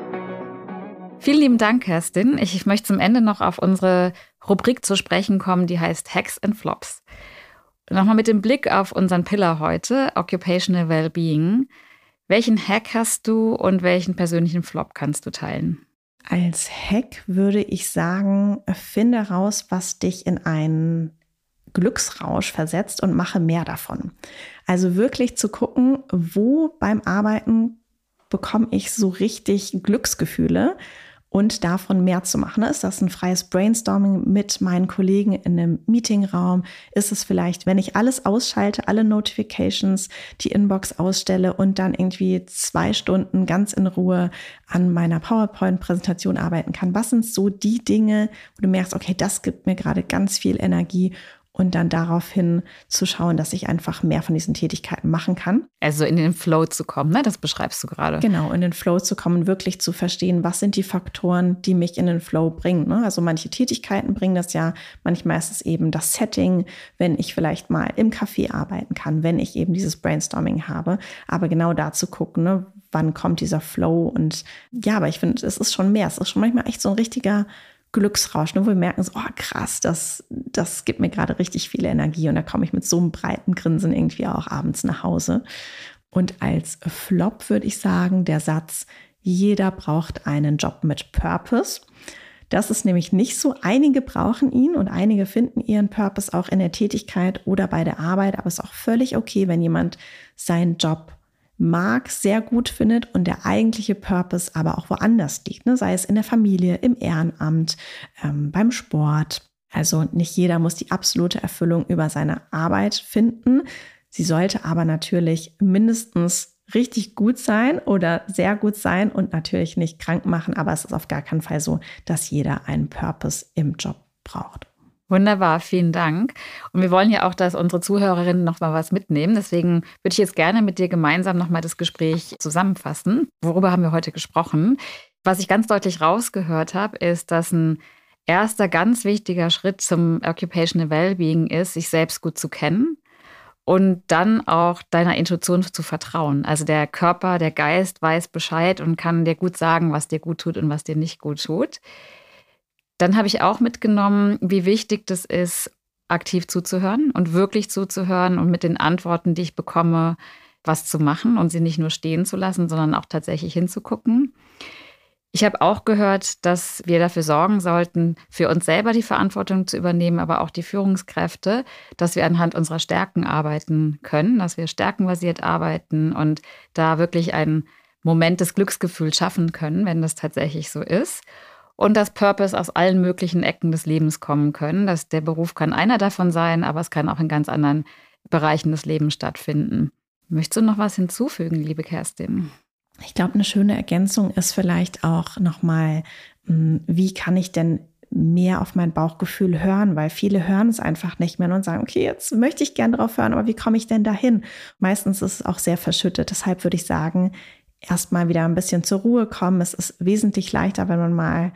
Vielen lieben Dank, Kerstin. Ich möchte zum Ende noch auf unsere Rubrik zu sprechen kommen, die heißt Hacks and Flops. Nochmal mit dem Blick auf unseren Pillar heute, Occupational Wellbeing. Welchen Hack hast du und welchen persönlichen Flop kannst du teilen? Als Hack würde ich sagen, finde heraus, was dich in einen Glücksrausch versetzt und mache mehr davon. Also wirklich zu gucken, wo beim Arbeiten bekomme ich so richtig Glücksgefühle und davon mehr zu machen. Ist das ein freies Brainstorming mit meinen Kollegen in einem Meetingraum? Ist es vielleicht, wenn ich alles ausschalte, alle Notifications, die Inbox ausstelle und dann irgendwie 2 Stunden ganz in Ruhe an meiner PowerPoint-Präsentation arbeiten kann? Was sind so die Dinge, wo du merkst, okay, das gibt mir gerade ganz viel Energie und dann daraufhin zu schauen, dass ich einfach mehr von diesen Tätigkeiten machen kann. Also in den Flow zu kommen, ne? Das beschreibst du gerade. Genau, in den Flow zu kommen, wirklich zu verstehen, was sind die Faktoren, die mich in den Flow bringen. Ne? Also manche Tätigkeiten bringen das ja, manchmal ist es eben das Setting, wenn ich vielleicht mal im Café arbeiten kann, wenn ich eben dieses Brainstorming habe. Aber genau da zu gucken, ne? Wann kommt dieser Flow? Und ja, aber ich finde, es ist schon mehr. Es ist schon manchmal echt so ein richtiger Glücksrausch, ne, wo wir merken, so, oh krass, das gibt mir gerade richtig viel Energie und da komme ich mit so einem breiten Grinsen irgendwie auch abends nach Hause. Und als Flop würde ich sagen, der Satz, jeder braucht einen Job mit Purpose. Das ist nämlich nicht so. Einige brauchen ihn und einige finden ihren Purpose auch in der Tätigkeit oder bei der Arbeit, aber es ist auch völlig okay, wenn jemand seinen Job mag, sehr gut findet und der eigentliche Purpose aber auch woanders liegt, ne? Sei es in der Familie, im Ehrenamt, beim Sport. Also nicht jeder muss die absolute Erfüllung über seine Arbeit finden. Sie sollte aber natürlich mindestens richtig gut sein oder sehr gut sein und natürlich nicht krank machen, aber es ist auf gar keinen Fall so, dass jeder einen Purpose im Job braucht. Wunderbar, vielen Dank. Und wir wollen ja auch, dass unsere Zuhörerinnen noch mal was mitnehmen. Deswegen würde ich jetzt gerne mit dir gemeinsam noch mal das Gespräch zusammenfassen. Worüber haben wir heute gesprochen? Was ich ganz deutlich rausgehört habe, ist, dass ein erster ganz wichtiger Schritt zum Occupational Wellbeing ist, sich selbst gut zu kennen und dann auch deiner Intuition zu vertrauen. Also der Körper, der Geist weiß Bescheid und kann dir gut sagen, was dir gut tut und was dir nicht gut tut. Dann habe ich auch mitgenommen, wie wichtig das ist, aktiv zuzuhören und wirklich zuzuhören und mit den Antworten, die ich bekomme, was zu machen und sie nicht nur stehen zu lassen, sondern auch tatsächlich hinzugucken. Ich habe auch gehört, dass wir dafür sorgen sollten, für uns selber die Verantwortung zu übernehmen, aber auch die Führungskräfte, dass wir anhand unserer Stärken arbeiten können, dass wir stärkenbasiert arbeiten und da wirklich einen Moment des Glücksgefühls schaffen können, wenn das tatsächlich so ist. Und dass Purpose aus allen möglichen Ecken des Lebens kommen können. Dass der Beruf kann einer davon sein, aber es kann auch in ganz anderen Bereichen des Lebens stattfinden. Möchtest du noch was hinzufügen, liebe Kerstin? Ich glaube, eine schöne Ergänzung ist vielleicht auch nochmal, wie kann ich denn mehr auf mein Bauchgefühl hören? Weil viele hören es einfach nicht mehr und sagen, okay, jetzt möchte ich gern drauf hören, aber wie komme ich denn dahin? Meistens ist es auch sehr verschüttet. Deshalb würde ich sagen, erstmal wieder ein bisschen zur Ruhe kommen. Es ist wesentlich leichter, wenn man mal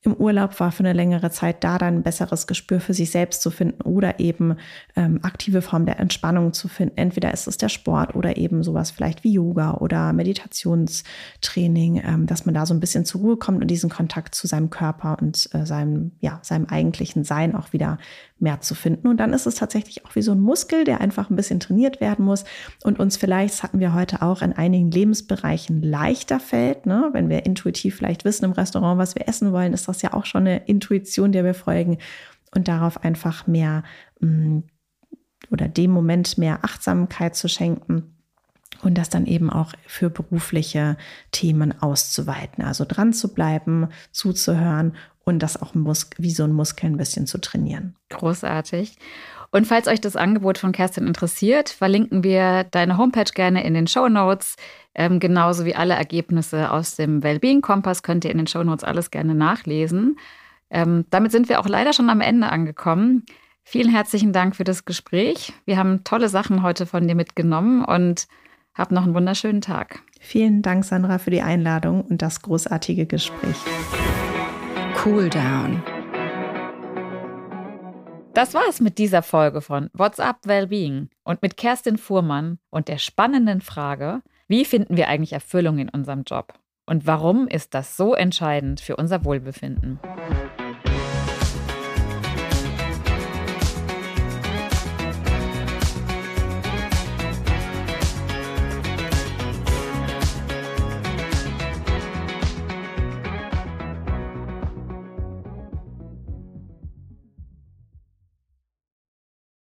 im Urlaub war für eine längere Zeit, da dann ein besseres Gespür für sich selbst zu finden oder eben aktive Formen der Entspannung zu finden. Entweder ist es der Sport oder eben sowas vielleicht wie Yoga oder Meditationstraining, dass man da so ein bisschen zur Ruhe kommt und diesen Kontakt zu seinem Körper und seinem eigentlichen Sein auch wieder mehr zu finden. Und dann ist es tatsächlich auch wie so ein Muskel, der einfach ein bisschen trainiert werden muss und uns vielleicht, das hatten wir heute auch, in einigen Lebensbereichen leichter fällt, ne? Wenn wir intuitiv vielleicht wissen im Restaurant, was wir essen wollen, ist das ja auch schon eine Intuition, der wir folgen, und darauf einfach mehr oder dem Moment mehr Achtsamkeit zu schenken und das dann eben auch für berufliche Themen auszuweiten. Also dran zu bleiben, zuzuhören und das auch wie so ein Muskel ein bisschen zu trainieren. Großartig. Und falls euch das Angebot von Kerstin interessiert, verlinken wir deine Homepage gerne in den Shownotes. Genauso wie alle Ergebnisse aus dem Wellbeing-Kompass könnt ihr in den Shownotes alles gerne nachlesen. Damit sind wir auch leider schon am Ende angekommen. Vielen herzlichen Dank für das Gespräch. Wir haben tolle Sachen heute von dir mitgenommen und hab noch einen wunderschönen Tag. Vielen Dank, Sandra, für die Einladung und das großartige Gespräch. Cool Down. Das war es mit dieser Folge von What's Up Wellbeing und mit Kerstin Fuhrmann und der spannenden Frage, wie finden wir eigentlich Erfüllung in unserem Job? Und warum ist das so entscheidend für unser Wohlbefinden?